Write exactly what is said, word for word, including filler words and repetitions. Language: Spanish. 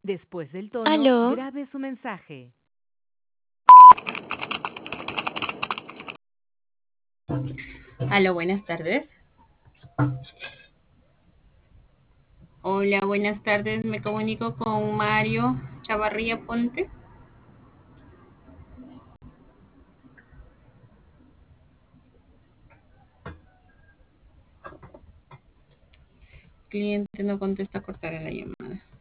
Después del tono, Aló, grabe su mensaje. Aló, buenas tardes. Hola, buenas tardes. Me comunico con Mario Chavarría Ponte. Cliente no contesta, cortaré la llamada.